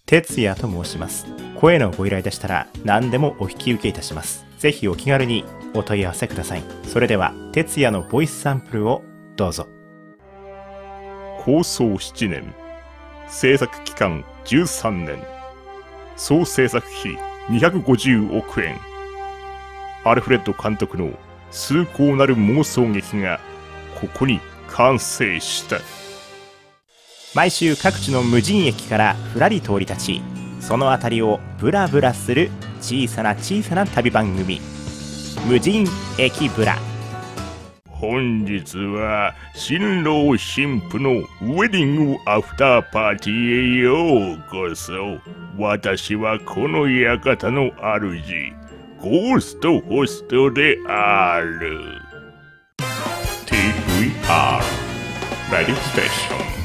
哲也と申します。声のご依頼でしたら何でもお引き受けいたします。ぜひお気軽にお問い合わせください。それでは哲也のボイスサンプルをどうぞ。 構想7年、制作期間13年、総制作費250億円。アルフレッド監督の崇高なる妄想劇がここに完成した。 毎週各地の無人駅からふらり通り立ち、その辺りをブラブラする小さな旅番組、無人駅ブラ。 本日は新郎新婦のウェディングアフターパーティーへようこそ。私はこの館の主、ゴーストホストである。TVR レディステーション